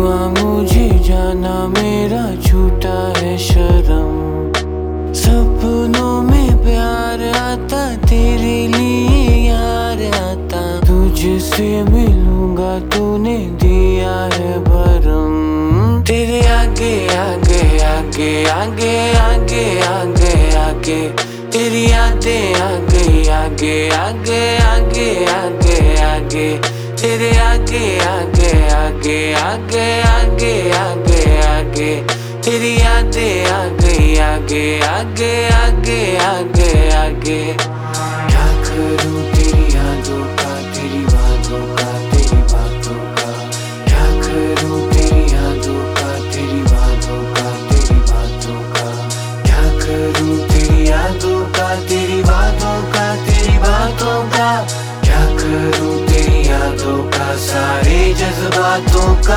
हुआ मुझे जाना मेरा छूटा है शर्म। सपनों में प्यार आता तेरे लिए यार आता, तुझसे मिलूंगा तूने दिया है भरम। तेरे आगे आगे आगे आगे आगे आगे आगे तेरी यादें आगे आगे आगे आगे आगे आगे तेरे आगे आगे आगे आगे आगे आगे आगे तेरी यादें आगे आगे आगे आगे आगे आगे। क्या करूं तेरी यादों का, तेरी बातों का, तेरी बातों का। क्या करूं तेरी यादों का, तेरी बातों का, तेरी बातों का। क्या करूं तेरी यादों का, तेरी बातों का, तेरी बातों का। क्या करूं तेरी यादों का, सारे जज्बातों का।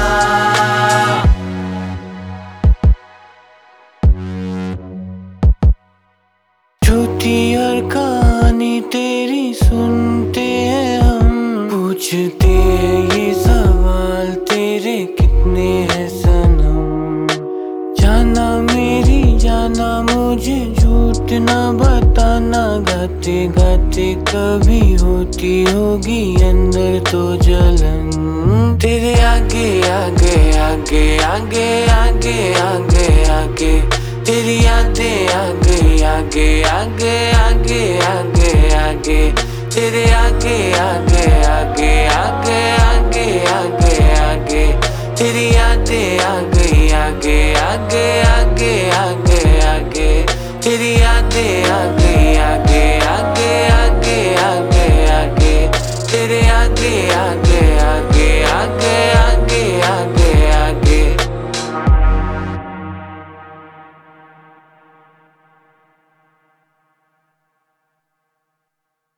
छोटी और कहानी तेरी सुनते हैं हम, पूछते हैं ये सवाल तेरे कितने हैं सनम। जाना मेरी जाना मुझे झूठ ना बताना, गाते गाते कभी होती होगी अंदर तो जलन। तेरे आगे आगे आगे आगे आगे आगे आगे तेरी यादें आगे आगे आगे आगे आगे आगे तेरे आगे आगे आगे आगे आगे आगे आगे तेरी यादें आगे आगे आगे आगे